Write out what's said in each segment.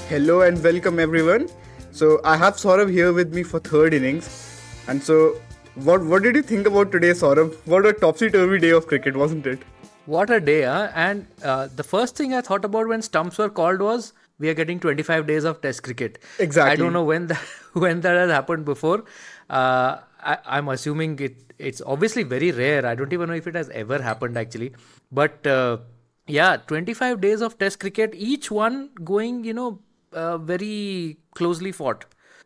Hello and welcome everyone. So I have Saurabh here with me for third innings. And so what did you think about today, Saurabh? What a topsy-turvy day of cricket, wasn't it? What a day, huh? And the first thing I thought about when stumps were called was we are getting 25 days of Test cricket. Exactly. I don't know when when that has happened before. I'm assuming it's obviously very rare. I don't even know if it has ever happened actually. But 25 days of Test cricket, each one going, very closely fought.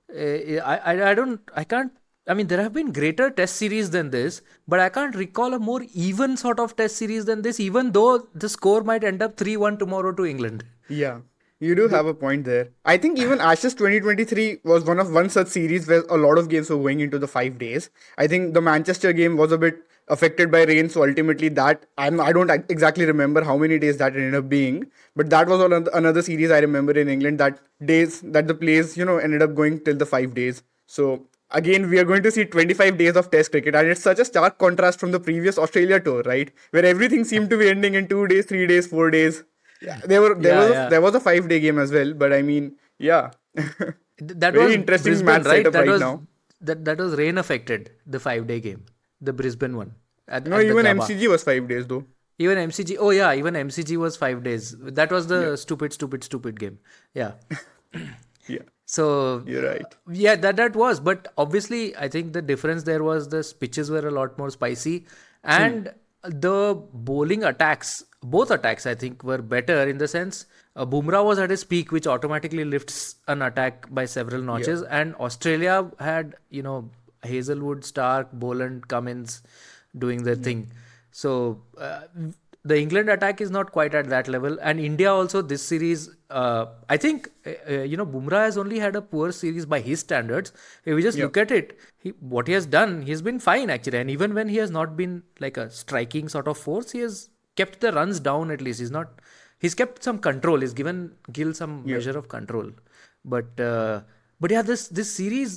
I can't. I mean, there have been greater test series than this, but I can't recall a more even sort of test series than this, even though the score might end up 3-1 tomorrow to England. Yeah, you do have a point there. I think even Ashes 2023 was one such series where a lot of games were going into the 5 days. I think the Manchester game was a bit affected by rain, so ultimately I don't exactly remember how many days that ended up being, but that was another series I remember in England that the plays ended up going till the 5 days. So again, we are going to see 25 days of Test cricket, and it's such a stark contrast from the previous Australia tour, right? Where everything seemed to be ending in 2 days, 3 days, 4 days. Yeah, there was a 5 day game as well, but I mean, yeah, That very was interesting Brisbane, match right? setup right now. That was rain affected, the 5 day game, the Brisbane one at the Even Gabba. MCG was 5 days though. Even MCG. Oh yeah, even MCG was 5 days. That was the stupid game. Yeah. Yeah, So you're right. yeah, that was. But obviously, I think the difference there was the pitches were a lot more spicy, and the bowling attacks, both attacks, I think, were better in the sense Bumrah was at his peak, which automatically lifts an attack by several notches, and Australia had Hazelwood, Stark, Boland, Cummins doing their thing. So the England attack is not quite at that level, and India also this series. I think Bumrah has only had a poor series by his standards. If we just look at it, what he has done, he's been fine actually, and even when he has not been like a striking sort of force, he has kept the runs down at least. He's kept some control. He's given Gill some measure of control, but yeah, this series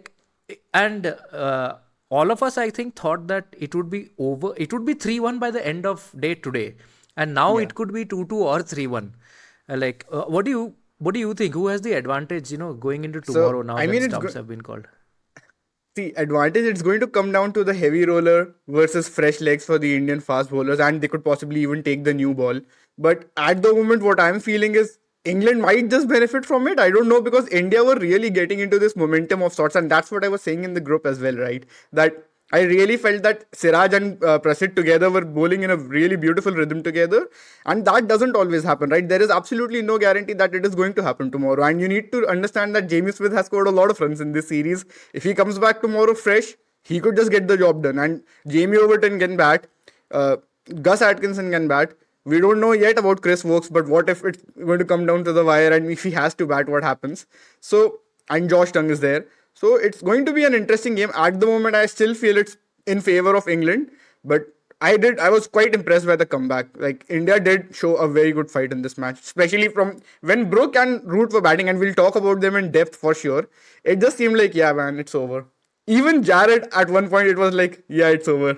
all of us, I think, thought that it would be over. It would be 3-1 by the end of day today, and now it could be 2-2 or 3-1. What do you think? Who has the advantage? Going into tomorrow now that stumps have been called. The advantage, it's going to come down to the heavy roller versus fresh legs for the Indian fast bowlers, and they could possibly even take the new ball. But at the moment, what I'm feeling is England might just benefit from it. I don't know, because India were really getting into this momentum of sorts, and that's what I was saying in the group as well, right? That I really felt that Siraj and Prasidh together were bowling in a really beautiful rhythm together, and that doesn't always happen, right? There is absolutely no guarantee that it is going to happen tomorrow, and you need to understand that Jamie Smith has scored a lot of runs in this series. If he comes back tomorrow fresh, he could just get the job done, and Jamie Overton can bat, Gus Atkinson can bat. We don't know yet about Chris Wokes, but what if it's going to come down to the wire and if he has to bat, what happens? So, and Josh Tongue is there. So, it's going to be an interesting game. At the moment, I still feel it's in favor of England, but I was quite impressed by the comeback. Like, India did show a very good fight in this match, especially from when Brook and Root were batting, and we'll talk about them in depth for sure. It just seemed like, yeah, man, it's over. Even Jared, at one point, it was like, yeah, it's over.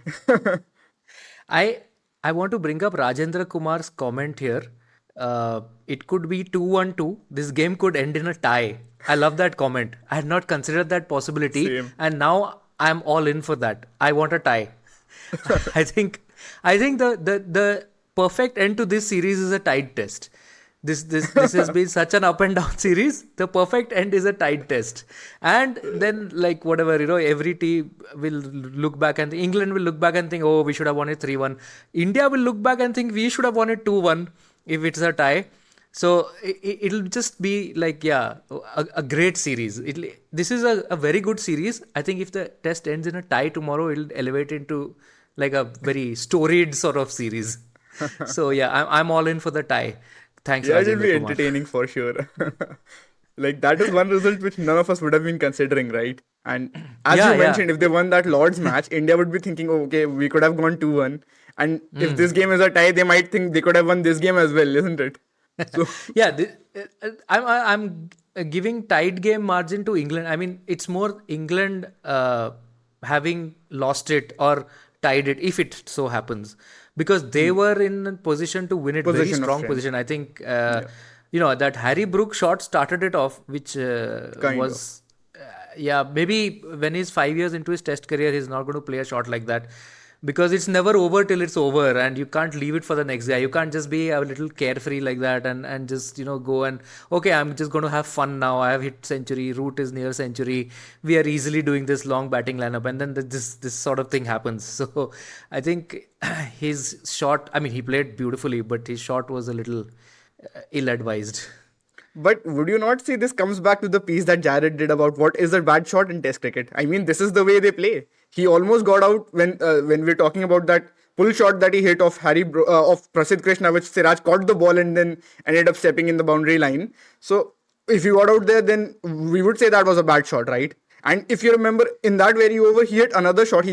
I want to bring up Rajendra Kumar's comment here. It could be 2-1-2. This game could end in a tie. I love that comment. I had not considered that possibility. Same. And now I'm all in for that. I want a tie. I think the perfect end to this series is a tied test. This has been such an up and down series. The perfect end is a tied test. And then every team will look back and England will look back and think, oh, we should have won it 3-1. India will look back and think we should have won it 2-1 if it's a tie. So it'll just be a great series. This is a very good series. I think if the test ends in a tie tomorrow, it'll elevate into like a very storied sort of series. So yeah, I'm all in for the tie. Thanks, Yeah, it'll Rajendra be Kumar. entertaining for sure. Like, that is one result which none of us would have been considering, right? And as you mentioned, if they won that Lord's match, India would be thinking, oh, okay, we could have gone 2-1. And if this game is a tie, they might think they could have won this game as well, isn't it? So, Yeah, I'm giving tied game margin to England. I mean, it's more England having lost it or tied it if it so happens, because they were in a position to win it, very Position of strong strength. position. I think that Harry Brook shot started it off, which Kind of. was, yeah, maybe when he's 5 years into his test career, he's not going to play a shot like that because it's never over till it's over, and you can't leave it for the next guy. You can't just be a little carefree like that and just go and okay, I'm just going to have fun now. I have hit century. Root is near century. We are easily doing this long batting lineup, and then this sort of thing happens. So I think his shot. I mean, he played beautifully, but his shot was a little ill-advised. But would you not say this comes back to the piece that Jared did about what is a bad shot in Test cricket? I mean, this is the way they play. He almost got out when we're talking about that pull shot that he hit of of Prasidh Krishna, which Siraj caught the ball and then ended up stepping in the boundary line. So if he got out there, then we would say that was a bad shot, right? And if you remember, in that very over, he hit another shot.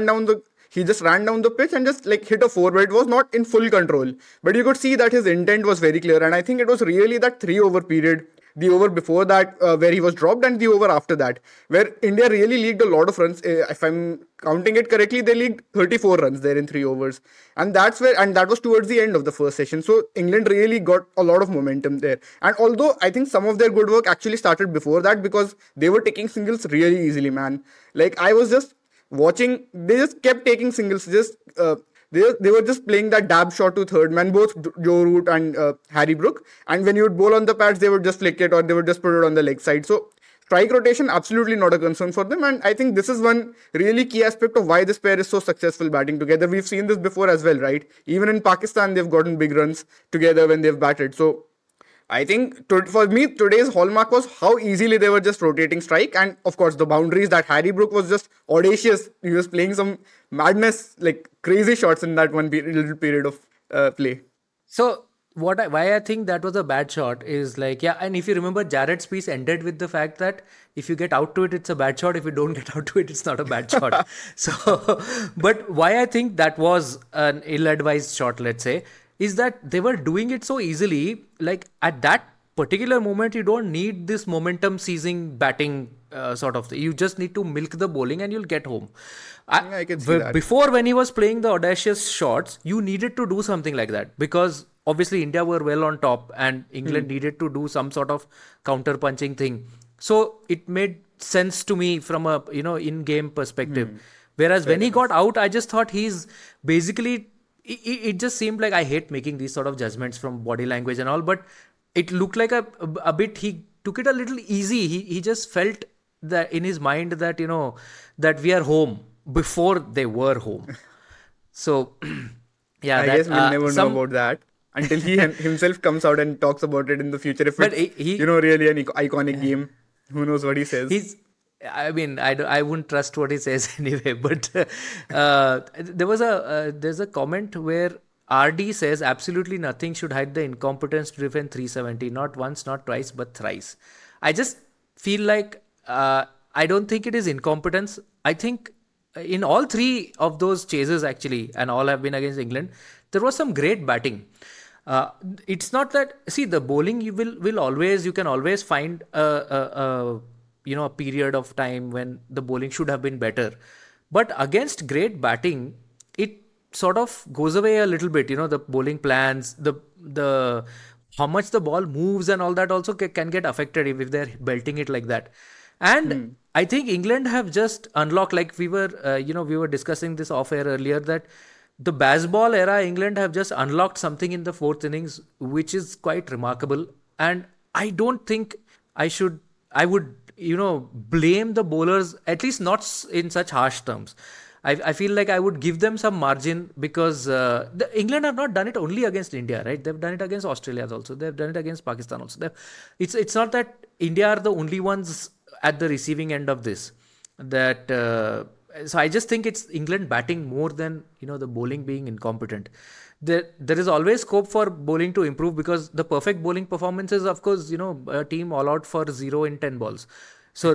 He just ran down the pitch and just like hit a four, but it was not in full control. But you could see that his intent was very clear, and I think it was really that 3 over period, the over before that where he was dropped, and the over after that, where India really leaked a lot of runs. If I'm counting it correctly, they leaked 34 runs there in 3 overs, and that was towards the end of the first session. So England really got a lot of momentum there. And although I think some of their good work actually started before that because they were taking singles really easily, man. Like I was just watching, they just kept taking singles. They were just playing that dab shot to third man, both Joe Root and Harry Brook. And when you would bowl on the pads, they would just flick it or they would just put it on the leg side. So strike rotation absolutely not a concern for them. And I think this is one really key aspect of why this pair is so successful batting together. We've seen this before as well, right? Even in Pakistan, they've gotten big runs together when they've batted. So I think for me, today's hallmark was how easily they were just rotating strike. And of course, the boundaries that Harry Brook was just audacious. He was playing some madness, like crazy shots in that little period of play. So why I think that was a bad shot is like, yeah, and if you remember, Jared's piece ended with the fact that if you get out to it, it's a bad shot. If you don't get out to it, it's not a bad shot. So, but why I think that was an ill-advised shot, let's say, is that they were doing it so easily. Like at that particular moment, you don't need this momentum seizing batting sort of thing. You just need to milk the bowling and you'll get home. I can see that. Before, when he was playing the audacious shots, you needed to do something like that because obviously India were well on top and England needed to do some sort of counter punching thing. So it made sense to me from a in-game perspective. Whereas when he got out, I just thought he's basically, it just seemed like, I hate making these sort of judgments from body language and all, but it looked like a bit, he took it a little easy. He just felt that in his mind that, that we are home before they were home. So, yeah. I guess we'll never know about that until he himself comes out and talks about it in the future. If it's, really an iconic game, who knows what he says. I mean, I wouldn't trust what he says anyway. But there's a comment where RD says absolutely nothing should hide the incompetence to defend 370. Not once, not twice, but thrice. I just feel like I don't think it is incompetence. I think in all three of those chases actually, and all have been against England, there was some great batting. It's not that, see, the bowling you can always find a period of time when the bowling should have been better. But against great batting, it sort of goes away a little bit. The bowling plans, the how much the ball moves and all that also can get affected if they're belting it like that. And I think England have just unlocked, like we were discussing this off air earlier, that the Bazball era, England have just unlocked something in the fourth innings, which is quite remarkable. And I don't think I would blame the bowlers, at least not in such harsh terms. I feel like I would give them some margin because England have not done it only against India, right? They've done it against Australia also. They've done it against Pakistan also. It's not that India are the only ones at the receiving end of this. So I just think it's England batting more than the bowling being incompetent. There is always scope for bowling to improve because the perfect bowling performance is, of course, a team all out for 0 in 10 balls. So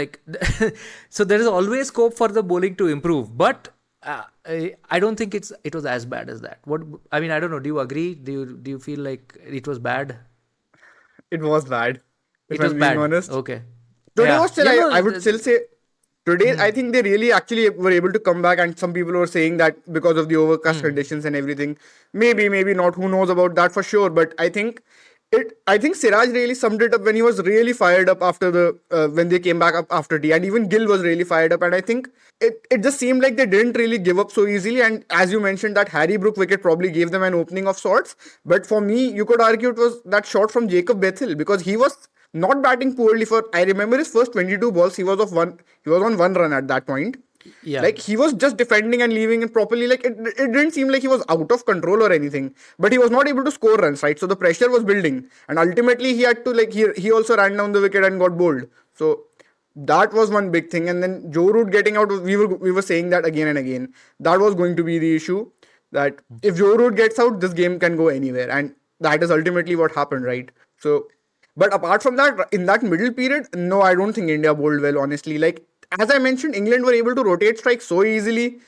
so there is always scope for the bowling to improve. But I don't think it was as bad as that. I don't know. Do you agree? Do you feel like it was bad? It was bad. It was bad. Being honest. Okay. Today was still, I would still say. Today, I think they really actually were able to come back, and some people were saying that because of the overcast conditions and everything. Maybe not. Who knows about that for sure? But I think I think Siraj really summed it up when he was really fired up after the when they came back up after tea, and even Gill was really fired up. And I think it just seemed like they didn't really give up so easily. And as you mentioned, that Harry Brook wicket probably gave them an opening of sorts. But for me, you could argue it was that shot from Jacob Bethel, because he was not batting poorly for. I remember his first 22 balls. He was on one run at that point. Yeah. Like, he was just defending and leaving it properly. Like, it didn't seem like he was out of control or anything, but he was not able to score runs, right? So the pressure was building, and ultimately he had to, like, he also ran down the wicket and got bowled. So that was one big thing. And then Joe Root getting out, we were saying that again and again, that was going to be the issue, that if Joe Root gets out, this game can go anywhere, and that is ultimately what happened, right? So, but apart from that, in that middle period, no, I don't think India bowled well, honestly. Like, as I mentioned, England were able to rotate strikes so easily,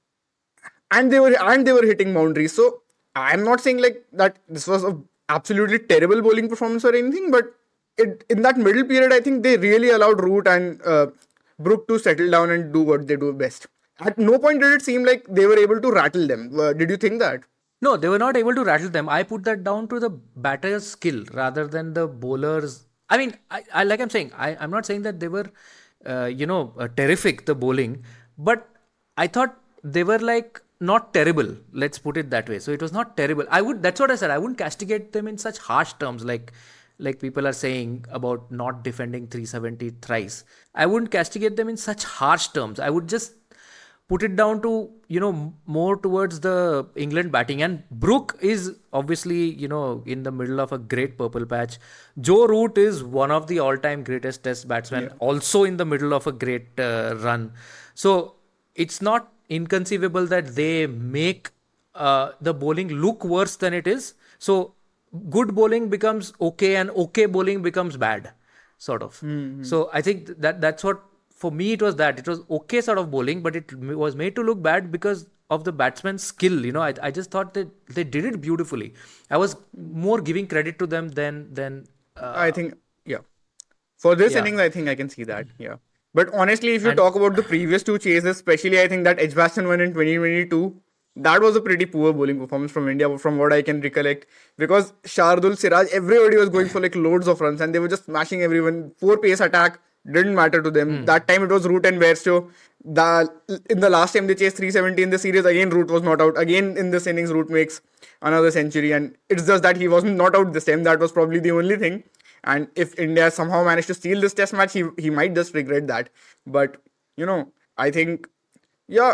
and they were hitting boundaries. So I'm not saying like that this was a absolutely terrible bowling performance or anything, but in that middle period, I think they really allowed Root and Brook to settle down and do what they do best. At no point did it seem like they were able to rattle them. Did you think that? No, they were not able to rattle them. I put that down to the batter's skill rather than the bowlers. I mean, I like I'm saying, I'm not saying that they were, terrific, the bowling, but I thought they were like not terrible. Let's put it that way. So it was not terrible. That's what I said. I wouldn't castigate them in such harsh terms, like people are saying about not defending 370 thrice. I wouldn't castigate them in such harsh terms. I would just put it down to, more towards the England batting. And Brook is obviously, in the middle of a great purple patch. Joe Root is one of the all-time greatest test batsmen, also in the middle of a great run. So it's not inconceivable that they make the bowling look worse than it is. So good bowling becomes okay, and okay bowling becomes bad, sort of. So I think that's what, for me, it was okay sort of bowling, but it was made to look bad because of the batsman's skill. I just thought that they did it beautifully. I was more giving credit to them than I think, yeah. For this yeah. innings, I think I can see that, yeah. But honestly, if you And talk about the previous two chases, especially I think that Edgbaston one in 2022, that was a pretty poor bowling performance from India, from what I can recollect. Because Shardul, Siraj, everybody was going for like loads of runs, and they were just smashing everyone. 4 pace attack didn't matter to them. That time it was Root and Bairstow. In the last time they chased 370 in the series, again Root was not out. Again in this innings, Root makes another century, and it's just that he wasn't not out this time. That was probably the only thing. And if India somehow managed to steal this test match, he might just regret that. But I think, yeah,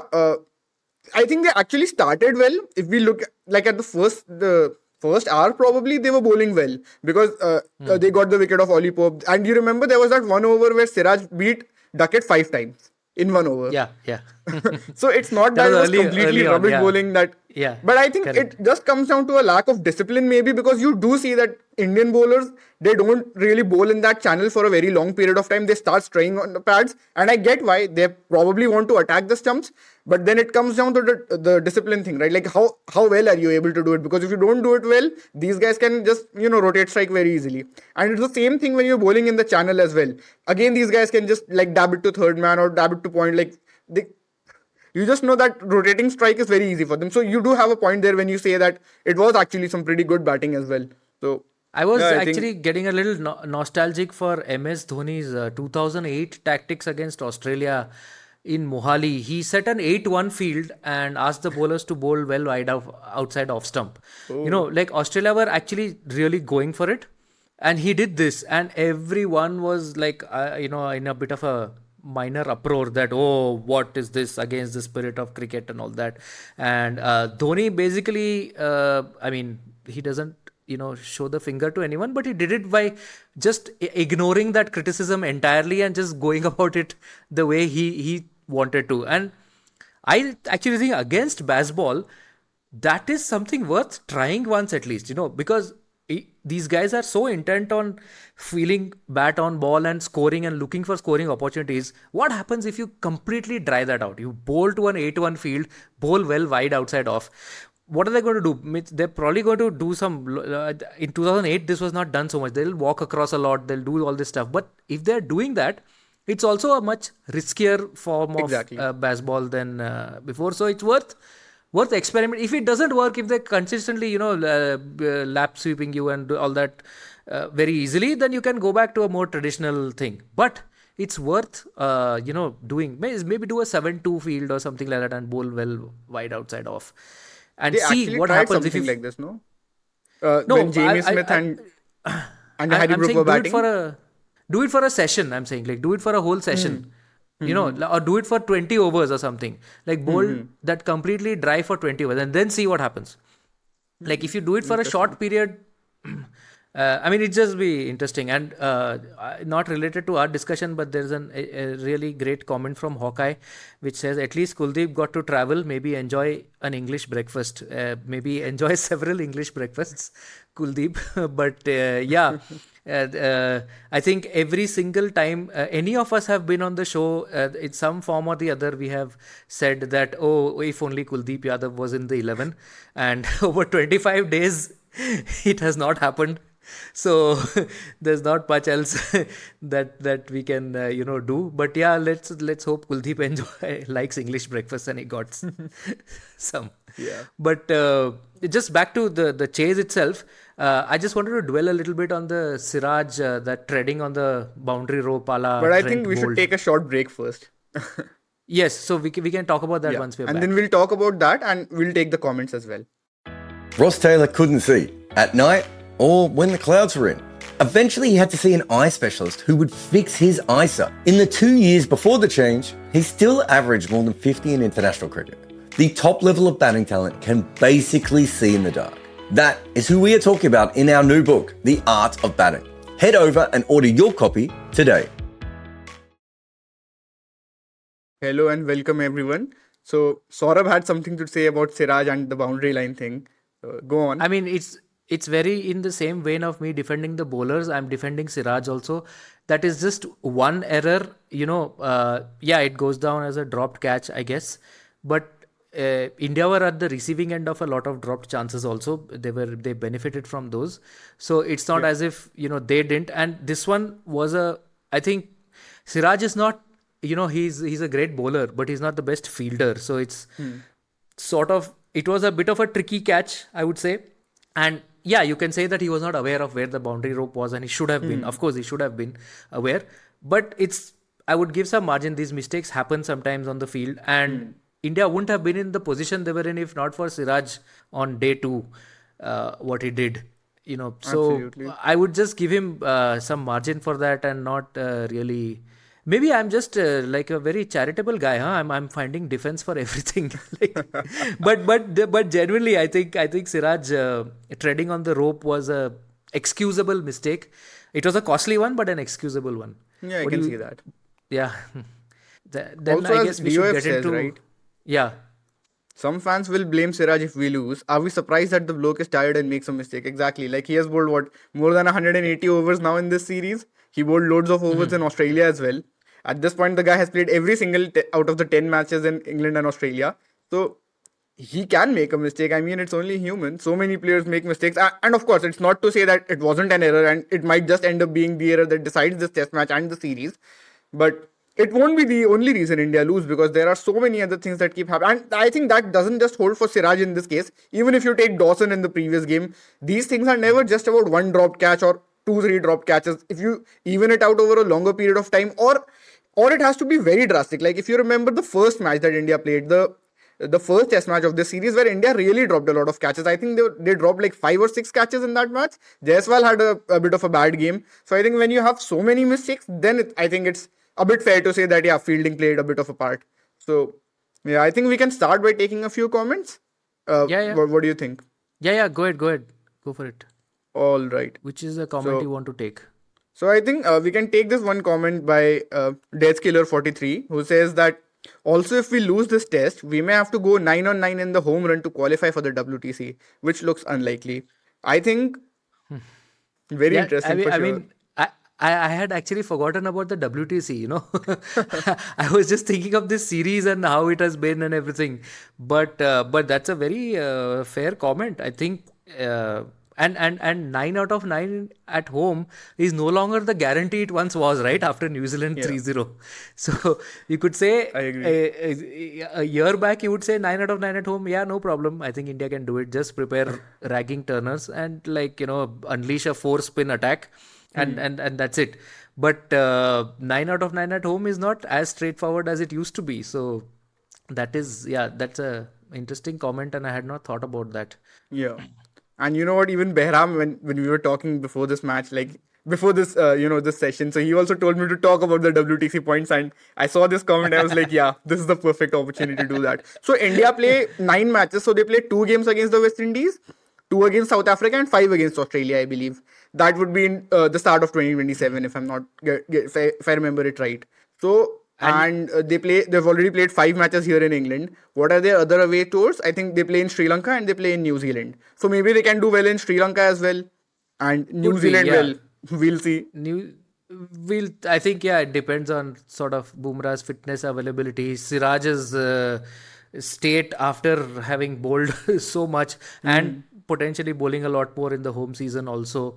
I think they actually started well. If we look like at the first hour, probably they were bowling well, because they got the wicket of Ollie Pope. And you remember there was that one over where Siraj beat Duckett 5 times in one over. yeah. So it's not That that it was was completely early on, rubbish yeah. bowling that. Yeah, But I think correct. it just comes down to a lack of discipline, maybe, because you do see that Indian bowlers, they don't really bowl in that channel for a very long period of time. They start straying on the pads, and I get why they probably want to attack the stumps. But then it comes down to the discipline thing, right? Like, how well are you able to do it? Because if you don't do it well, these guys can just rotate strike very easily. And it's the same thing when you're bowling in the channel as well. Again, these guys can just like dab it to third man or dab it to point. Like, you just know that rotating strike is very easy for them. So you do have a point there when you say that it was actually some pretty good batting as well. So I was yeah, I think, actually getting a little nostalgic for MS Dhoni's 2008 tactics against Australia in Mohali. He set an 8-1 field and asked the bowlers to bowl well wide outside off stump. Like Australia were actually really going for it, and he did this, and everyone was like, in a bit of a minor uproar that, oh, what is this, against the spirit of cricket and all that. And Dhoni basically, he doesn't show the finger to anyone, but he did it by just ignoring that criticism entirely and just going about it the way he wanted to. And I actually think against baseball, that is something worth trying once at least, because these guys are so intent on feeling bat on ball and scoring and looking for scoring opportunities. What happens if you completely dry that out? You bowl to an 8-1 field, bowl well wide outside off. What are they going to do? They're probably going to do some. In 2008, this was not done so much. They'll walk across a lot. They'll do all this stuff. But if they're doing that, it's also a much riskier form of exactly. baseball than before. So it's worth worth experiment. If it doesn't work, if they consistently, lap sweeping you and do all that very easily, then you can go back to a more traditional thing. But it's worth, doing. Maybe do a 7-2 field or something like that and bowl well wide outside off, and They see actually what tried happens if something you. like this, no? No, When Jamie Smith and Harry I'm Brook were saying batting. do it for a session. I'm saying, like, do it for a whole session, or do it for 20 overs or something. Like, bowl that completely dry for 20 overs and then see what happens. Like, if you do it for a short period, I mean, it just be interesting. And not related to our discussion, but there's a really great comment from Hawkeye, which says, at least Kuldeep got to travel, maybe enjoy an English breakfast, maybe enjoy several English breakfasts, Kuldeep. But yeah, I think every single time any of us have been on the show, in some form or the other, we have said that, oh, if only Kuldeep Yadav was in the 11. And over 25 days, it has not happened. So there's not much else that we can do. But yeah, let's hope Kuldeep likes English breakfast and he got some. Yeah. But just back to the chase itself, I just wanted to dwell a little bit on the Siraj, that treading on the boundary rope a la But I Trent think we should Bolt. take a short break first. Yes, so we can talk about that Yeah. once we're And back. then we'll talk about that and we'll take the comments as well. Ross Taylor couldn't see at night or when the clouds were in. Eventually, he had to see an eye specialist who would fix his eyesight. In the 2 years before the change, he still averaged more than 50 in international cricket. The top level of batting talent can basically see in the dark. That is who we are talking about in our new book, The Art of Batting. Head over and order your copy today. Hello and welcome everyone. So Saurabh had something to say about Siraj and the boundary line thing. Go on. I mean, it's very in the same vein of me defending the bowlers. I'm defending Siraj also. That is just one error. Yeah, it goes down as a dropped catch, I guess. But India were at the receiving end of a lot of dropped chances also. They benefited from those. So it's not as if they didn't. And this one was I think Siraj is not. He's a great bowler, but he's not the best fielder. So it's it was a bit of a tricky catch, I would say. And yeah, you can say that he was not aware of where the boundary rope was, and he should have been. Of course, he should have been aware. But I would give some margin. These mistakes happen sometimes on the field, and India wouldn't have been in the position they were in if not for Siraj on day 2, what he did. So Absolutely. I would just give him some margin for that, and not really. Maybe I'm just like a very charitable guy, huh? I'm finding defense for everything. But genuinely, I think Siraj treading on the rope was a excusable mistake. It was a costly one, but an excusable one. Yeah, I What can do see you- that. Yeah. Then Also, I as guess we should DOF get says, into. right? Yeah. Some fans will blame Siraj if we lose. Are we surprised that the bloke is tired and makes a mistake? Exactly. Like he has bowled more than 180 overs now in this series. He bowled loads of overs in Australia as well. At this point, the guy has played every single out of the 10 matches in England and Australia. So he can make a mistake. I mean, it's only human. So many players make mistakes. And of course, it's not to say that it wasn't an error and it might just end up being the error that decides this test match and the series. But it won't be the only reason India lose, because there are so many other things that keep happening. And I think that doesn't just hold for Siraj in this case. Even if you take Dawson in the previous game, these things are never just about one dropped catch or 2-3 dropped catches. If you even it out over a longer period of time, or it has to be very drastic. Like if you remember the first match that India played, the first test match of this series, where India really dropped a lot of catches. I think they dropped like 5 or 6 catches in that match. Jaiswal had a bit of a bad game. So I think when you have so many mistakes, then I think it's a bit fair to say that yeah, fielding played a bit of a part. So yeah, I think we can start by taking a few comments. Yeah. What do you think? Yeah. Go ahead. Go for it. All right. Which is the comment you want to take? So I think we can take this one comment by Deathkiller43, who says that also if we lose this test, we may have to go 9 on 9 in the home run to qualify for the WTC, which looks unlikely. I think very interesting for sure. I mean, I had actually forgotten about the WTC, I was just thinking of this series and how it has been and everything. But that's a very fair comment. I think, And 9 out of 9 at home is no longer the guarantee it once was, right? After New Zealand 3-0. So you could say I agree. a year back you would say 9 out of 9 at home. Yeah, no problem. I think India can do it. Just prepare ragging turners and unleash a 4-spin attack, and that's it. But 9 out of 9 at home is not as straightforward as it used to be. So that's a interesting comment, and I had not thought about that. Yeah. And you know what? Even Behram, when we were talking before this match, like before this, this session, so he also told me to talk about the WTC points. And I saw this comment. I was like, yeah, this is the perfect opportunity to do that. So India play 9 matches. So they play 2 games against the West Indies, 2 against South Africa, and 5 against Australia, I believe. That would be in the start of 2027, if I'm not, if I remember it right. So. And they've already played 5 matches here in England. What are their other away tours? I think they play in Sri Lanka and they play in New Zealand. So maybe they can do well in Sri Lanka as well. And New Zealand, yeah. we'll see. I think, it depends on sort of Bumrah's fitness availability, Siraj's state after having bowled so much and potentially bowling a lot more in the home season also.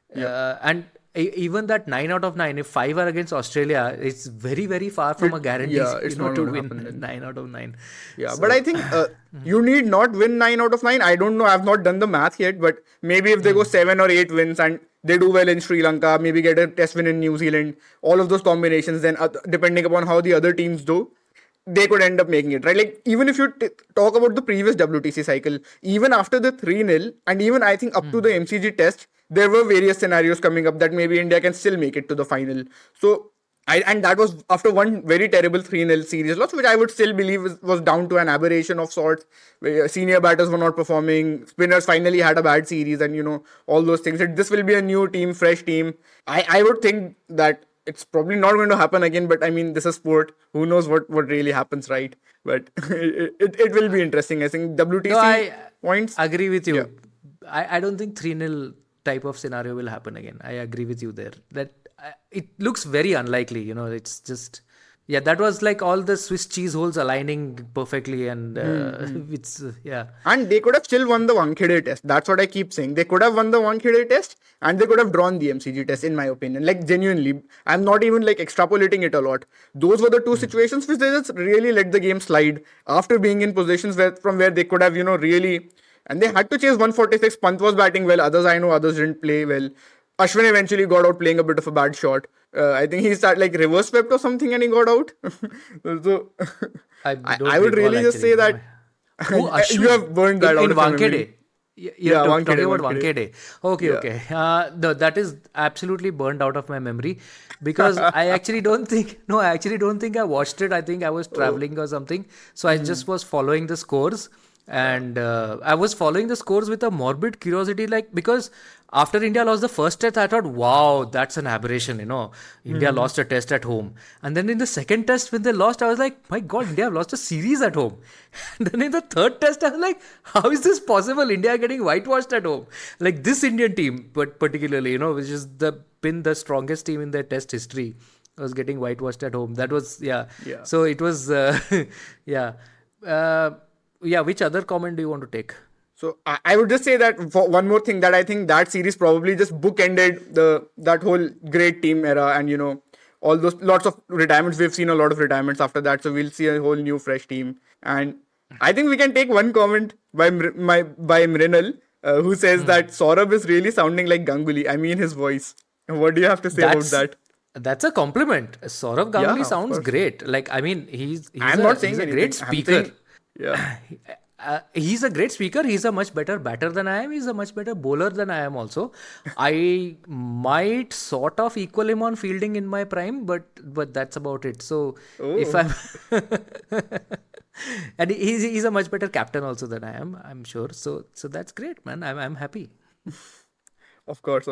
And even that 9 out of 9, if 5 are against Australia, it's very, very far from a guarantee to win 9 out of 9. Yeah, so, but I think you need not win 9 out of 9. I don't know. I've not done the math yet, but maybe if they go 7 or 8 wins and they do well in Sri Lanka, maybe get a test win in New Zealand, all of those combinations, then depending upon how the other teams do, they could end up making it, right? Like, even if you talk about the previous WTC cycle, even after the 3-0, and even I think up to the MCG test, there were various scenarios coming up that maybe India can still make it to the final. So, and that was after one very terrible 3-0 series loss, which I would still believe was down to an aberration of sorts. Where senior batters were not performing, spinners finally had a bad series, and all those things. This will be a new team, fresh team. I would think that it's probably not going to happen again, but I mean, this is sport. Who knows what really happens, right? But it will be interesting. I think WTC points. Agree with you. Yeah. I don't think 3-0 type of scenario will happen again. I agree with you there. That it looks very unlikely. It's just that was like all the Swiss cheese holes aligning perfectly, and it's And they could have still won the Wankhede test. That's what I keep saying. They could have won the Wankhede test, and they could have drawn the MCG test, in my opinion. Like, genuinely, I'm not even like extrapolating it a lot. Those were the 2 situations which they just really let the game slide after being in positions from where they could have really. And they had to chase 146. Pant was batting well. Others didn't play well. Ashwin eventually got out playing a bit of a bad shot. I think he started like reverse swept or something and he got out. So I would really just say that you have burned that out in Wankhede. You're talking about Wankhede. Okay, Yeah. okay. No, that is absolutely burned out of my memory because I actually don't think I watched it. I think I was traveling or something. So I just was following the scores. And I was following the scores with a morbid curiosity, like, because after India lost the first test, I thought, wow, that's an aberration, India lost a test at home. And then in the second test, when they lost, I was like, my God, India have lost a series at home. And then in the third test, I was like, how is this possible? India getting whitewashed at home. Like this Indian team, but particularly, which is been the strongest team in their test history, was getting whitewashed at home. That was, So it was, which other comment do you want to take? So I would just say that for one more thing, that I think that series probably just bookended that whole great team era, and all those lots of retirements. We've seen a lot of retirements after that, so we'll see a whole new fresh team. And I think we can take one comment by Mrinal, who says that Saurabh is really sounding like Ganguly. I mean, his voice. What do you have to say about that? That's a compliment. Saurabh Ganguly sounds great. Like, I mean, he's a great speaker. He's a great speaker. He's a much better batter than I am. He's a much better bowler than I am also. I might sort of equal him on fielding in my prime, but that's about it. So if I'm and he's a much better captain also than I am, I'm sure. So that's great, man. I'm happy. Of course.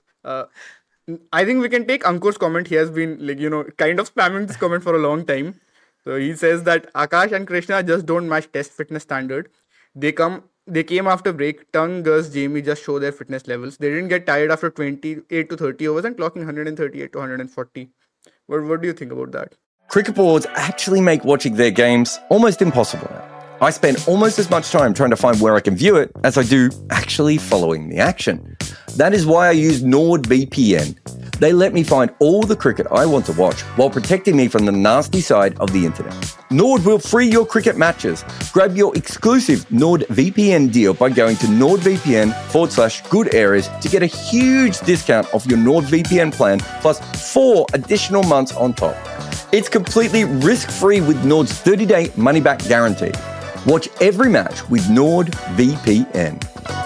I think we can take Ankur's comment. He has been kind of spamming this comment for a long time. So he says that Akash and Krishna just don't match test fitness standard. They came after break. Tung, Gus, Jamie just show their fitness levels. They didn't get tired after 28 to 30 overs and clocking 138 to 140. What do you think about that? Cricket boards actually make watching their games almost impossible now. I spend almost as much time trying to find where I can view it as I do actually following the action. That is why I use NordVPN. They let me find all the cricket I want to watch while protecting me from the nasty side of the internet. Nord will free your cricket matches. Grab your exclusive NordVPN deal by going to nordvpn.com/good areas to get a huge discount off your NordVPN plan plus 4 additional months on top. It's completely risk-free with Nord's 30-day money-back guarantee. Watch every match with NordVPN.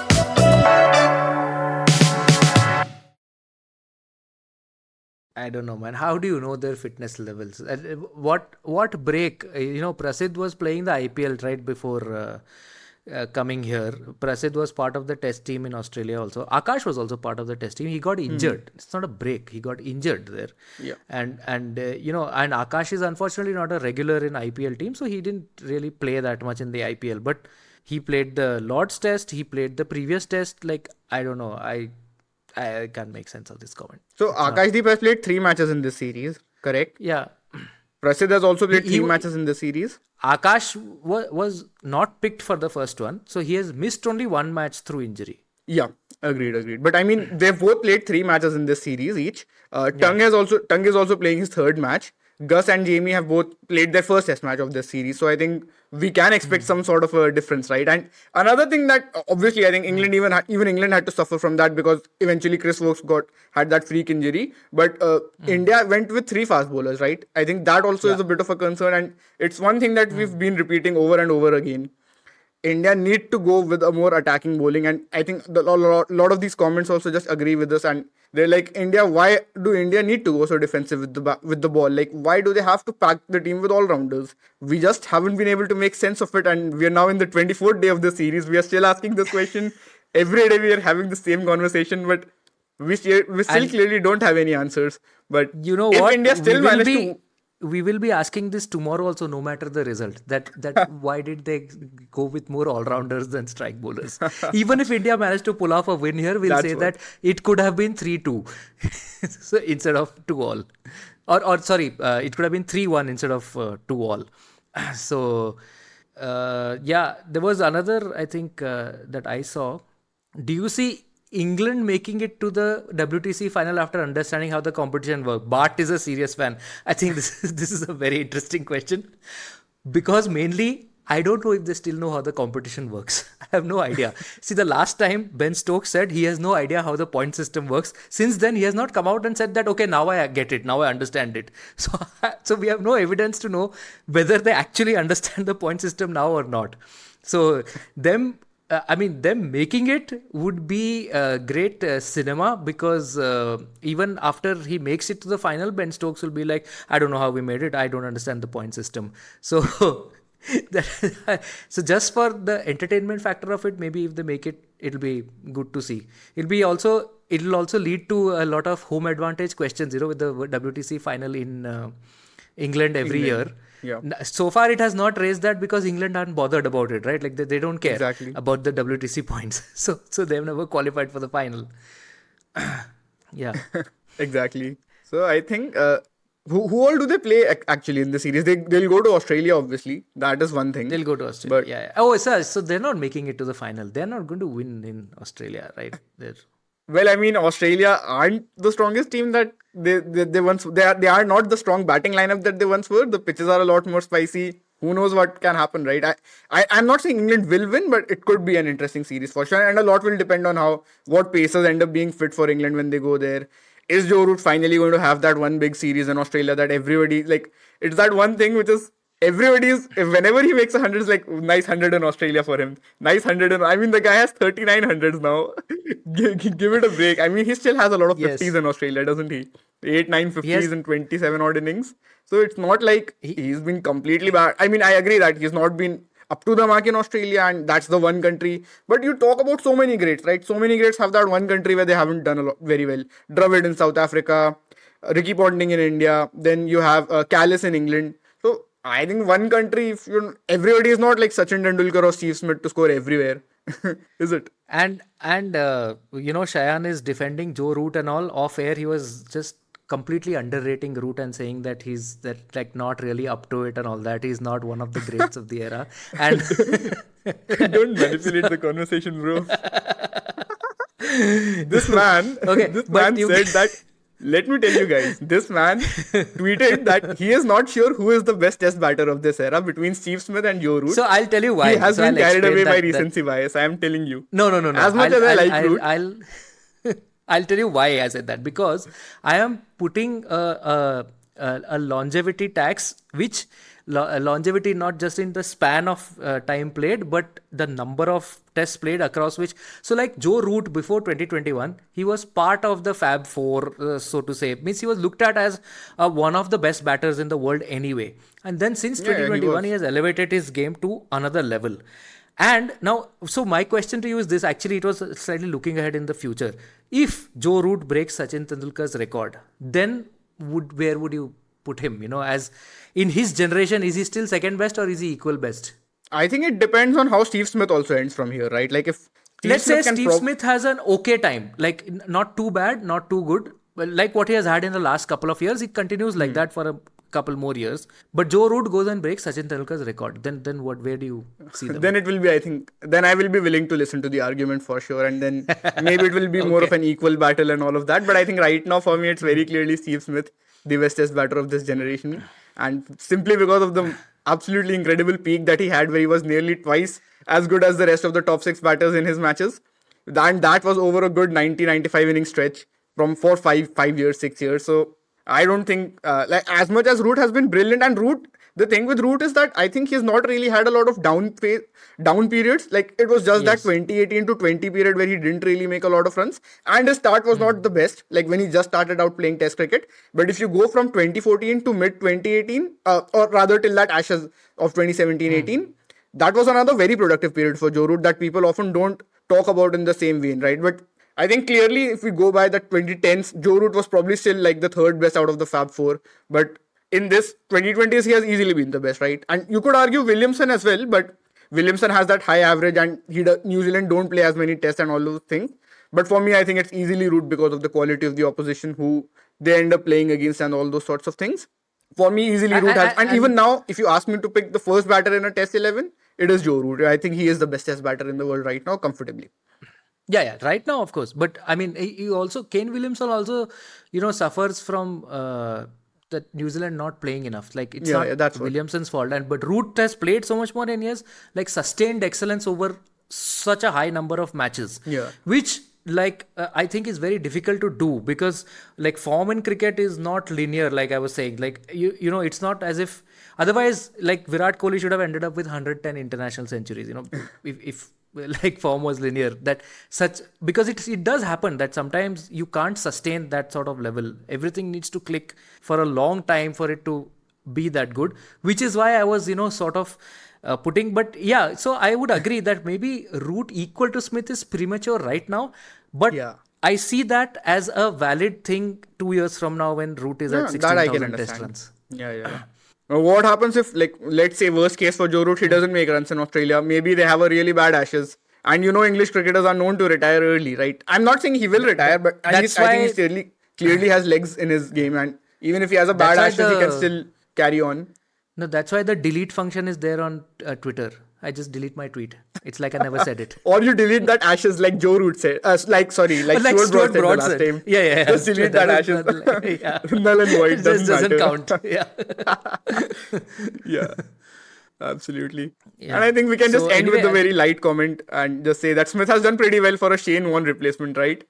I don't know, man. How do you know their fitness levels? What break? Prasidh was playing the IPL right before coming here. Prasidh was part of the test team in Australia also. Akash was also part of the test team. He got injured. It's not a break. He got injured there. Yeah. And Akash is unfortunately not a regular in IPL team, so he didn't really play that much in the IPL. But he played the Lord's Test. He played the previous test. Like, I don't know. I can't make sense of this comment. So Akashdeep has played 3 matches in this series, correct? Yeah. Prasidh has also played 3 matches in this series. Akash was not picked for the first one, so he has missed only 1 match through injury. Yeah, agreed. But I mean, they've both played 3 matches in this series each. Tung is also playing his 3rd match. Gus and Jamie have both played their first test match of this series, so I think we can expect some sort of a difference, right? And another thing that obviously I think England even England had to suffer from that because eventually Chris Woakes had that freak injury, but India went with 3 fast bowlers, right? I think that also is a bit of a concern, and it's one thing that we've been repeating over and over again. India need to go with a more attacking bowling, and I think a lot of these comments also just agree with us, and they're like, India, why do India need to go so defensive with the ball? Like, why do they have to pack the team with all-rounders? We just haven't been able to make sense of it, and we are now in the 24th day of the series. We are still asking this question. Every day we are having the same conversation, but we still clearly don't have any answers. But you know if what? India still managed to... We will be asking this tomorrow also, no matter the result. That why did they go with more all-rounders than strike bowlers? Even if India managed to pull off a win here, we'll say that it could have been 3-2 so instead of 2-all. Or sorry, it could have been 3-1 instead of 2-all. So, there was another, I think, that I saw. Do you see England making it to the WTC final after understanding how the competition works? Bart is a serious fan. I think this is a very interesting question because mainly I don't know if they still know how the competition works. I have no idea. See, the last time Ben Stokes said he has no idea how the point system works. Since then, he has not come out and said that, okay, now I get it. Now I understand it. So we have no evidence to know whether they actually understand the point system now or not. So them making it would be great cinema because even after he makes it to the final, Ben Stokes will be like, I don't know how we made it. I don't understand the point system. So, so just for the entertainment factor of it, maybe if they make it, it'll be good to see. It'll also lead to a lot of home advantage questions, with the WTC final in England every year. Yeah. So far, it has not raised that because England aren't bothered about it, right? Like they don't care about the WTC points. So they've never qualified for the final. Yeah. Exactly. So I think who all do they play actually in the series? They'll go to Australia, obviously. That is one thing. They'll go to Australia. But, yeah. Oh, so they're not making it to the final. They're not going to win in Australia, right? Well, I mean, Australia aren't the strongest team that they once. They are not the strong batting lineup that they once were. The pitches are a lot more spicy. Who knows what can happen, right? I'm not saying England will win, but it could be an interesting series for sure. And a lot will depend on what pacers end up being fit for England when they go there. Is Joe Root finally going to have that one big series in Australia that everybody, like, it's that one thing which is whenever he makes 100, it's like, nice 100 in Australia for him. Nice 100. I mean, the guy has 39 hundreds now. Give it a break. I mean, he still has a lot of 50s in Australia, doesn't he? 8, 9 50s in 27 odd innings. So it's not like he's been completely bad. I mean, I agree that he's not been up to the mark in Australia, and that's the one country. But you talk about so many greats, right? So many greats have that one country where they haven't done very well. Dravid in South Africa, Ricky Ponting in India, then you have Callis in England. So I think one country, everybody is not like Sachin Tendulkar or Steve Smith to score everywhere, is it? And Shayan is defending Joe Root and all. Off air, he was just completely underrating Root and saying that he's that like not really up to it and all that. He's not one of the greats of the era. And Don't manipulate the conversation, bro. This man, Okay, this but man you- said that. Let me tell you guys, this man tweeted that he is not sure who is the best test batter of this era between Steve Smith and Joe Root. so I'll tell you why. He has So been I'll carried explain away by that- recency bias. I am telling you. No. As much as I like Root. I'll tell you why I said that, because I am putting a longevity tax, which longevity not just in the span of time played, but the number of tests played across which. So like Joe Root before 2021, he was part of the Fab Four, so to say. Means he was looked at as one of the best batters in the world anyway. And then since Yeah, he 2021, he was. has elevated his game to another level. And now, so my question to you is this. Actually, it was slightly looking ahead in the future. If Joe Root breaks Sachin Tendulkar's record, then where would you put him? As in his generation, is he still second best or is he equal best? I think it depends on how Steve Smith also ends from here, right? Like if Let's say can Steve Smith has an okay time, like not too bad, not too good, well, like what he has had in the last couple of years. He continues like that for a couple more years. But Joe Root goes and breaks Sachin Tendulkar's record. Then what? Where do you see them? then it will be, I think, then I will be willing to listen to the argument for sure. And then maybe it will be more of an equal battle and all of that. But I think right now for me, it's very clearly Steve Smith, the best test batter of this generation. And simply because of the absolutely incredible peak that he had where he was nearly twice as good as the rest of the top 6 batters in his matches. And that was over a good 90-95 inning stretch from 5 years, 6 years. So I don't think, like as much as Root has been brilliant, and Root, the thing with Root is that I think he's not really had a lot of down periods. Like it was just that 2018 to 20 period where he didn't really make a lot of runs, and his start was not the best. Like when he just started out playing Test cricket. But if you go from 2014 to mid 2018, or rather till that Ashes of 2017-18, that was another very productive period for Joe Root that people often don't talk about in the same vein, right? But I think clearly if we go by the 2010s, Joe Root was probably still like the third best out of the Fab Four. But in this 2020s, he has easily been the best, right? And you could argue Williamson as well, but Williamson has that high average and New Zealand don't play as many tests and all those things. But for me, I think it's easily Root because of the quality of the opposition who they end up playing against and all those sorts of things. For me, easily Root has. And even now, if you ask me to pick the first batter in a Test 11, it is Joe Root. I think he is the best Test batter in the world right now, comfortably. Yeah, right now, of course. But I mean, Kane Williamson also, suffers from that New Zealand not playing enough. Like it's not that's Williamson's fault. But Root has played so much more and he has like sustained excellence over such a high number of matches. Yeah. Which I think is very difficult to do because like form in cricket is not linear. Like I was saying, like it's not as if otherwise like Virat Kohli should have ended up with 110 international centuries. If like form was linear, because it does happen that sometimes you can't sustain that sort of level. Everything needs to click for a long time for it to be that good, which is why I was sort of putting. But yeah, so I would agree that maybe Root equal to Smith is premature right now, but I see that as a valid thing 2 years from now when Root is at 16,000 test runs. Yeah. What happens if, like, let's say worst case for Joe Root, he doesn't make runs in Australia. Maybe they have a really bad Ashes. And English cricketers are known to retire early, right? I'm not saying he will retire, but I think he clearly has legs in his game. And even if he has a bad Ashes, he can still carry on. No, that's why the delete function is there on Twitter. I just delete my tweet. It's like I never said it. Or you delete that Ashes like Joe Root said. Like Stuart Broad said the last time. Yeah. Just delete that Ashes. Null and void. It just doesn't count. Yeah. Yeah. Absolutely. Yeah. And I think we can just end with a very light comment and just say that Smith has done pretty well for a Shane Warne replacement, right?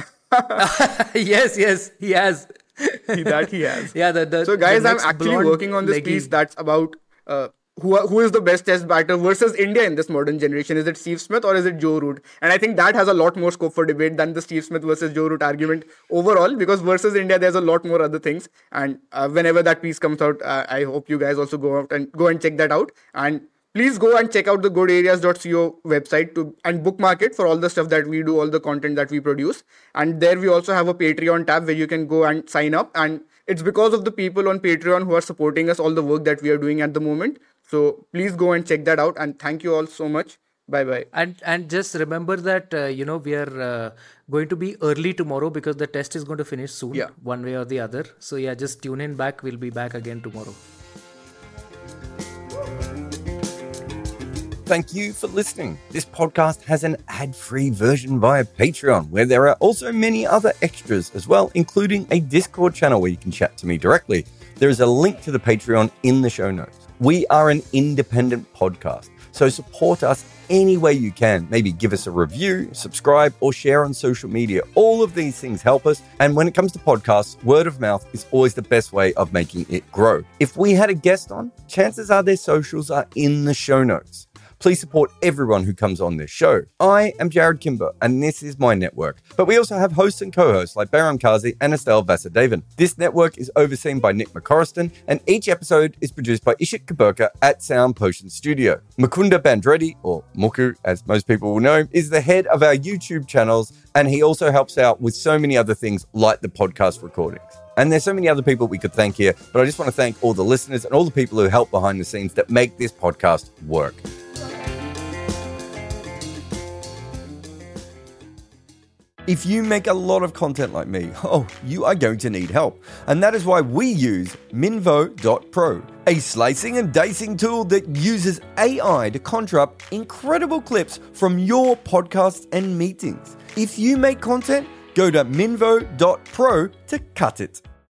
Yes, he has. That he has. Yeah. So guys, I'm actually working on this piece that's about who is the best test batter versus India in this modern generation. Is it Steve Smith or is it Joe Root? And I think that has a lot more scope for debate than the Steve Smith versus Joe Root argument overall, because versus India there's a lot more other things. And whenever that piece comes out, I hope you guys also go and check that out. And please go and check out the goodareas.co website and bookmark it for all the stuff that we do, all the content that we produce. And there we also have a Patreon tab where you can go and sign up. And it's because of the people on Patreon who are supporting us, all the work that we are doing at the moment. So please go and check that out. And thank you all so much Bye-bye. And just remember that we are going to be early tomorrow because the test is going to finish soon, Yeah. one way or the other. So yeah, just tune in back. We'll be back again tomorrow. Thank you for listening. This podcast has an ad-free version via Patreon, where there are also many other extras as well, including a Discord channel where you can chat to me directly. There is a link to the Patreon in the show notes. We are an independent podcast, so support us any way you can. Maybe give us a review, subscribe, or share on social media. All of these things help us. And when it comes to podcasts, word of mouth is always the best way of making it grow. If we had a guest on, chances are their socials are in the show notes. Please support everyone who comes on this show. I am Jared Kimber, and this is my network. But we also have hosts and co-hosts like Bahram Kazi and Estelle Vasudevan. This network is overseen by Nick McCorriston, and each episode is produced by Ishit Kaburka at Sound Potion Studio. Mukunda Bandreddi, or Muku as most people will know, is the head of our YouTube channels, and he also helps out with so many other things like the podcast recordings. And there's so many other people we could thank here, but I just want to thank all the listeners and all the people who help behind the scenes that make this podcast work. If you make a lot of content like me, you are going to need help. And that is why we use Minvo.pro, a slicing and dicing tool that uses AI to conjure up incredible clips from your podcasts and meetings. If you make content, go to Minvo.pro to cut it.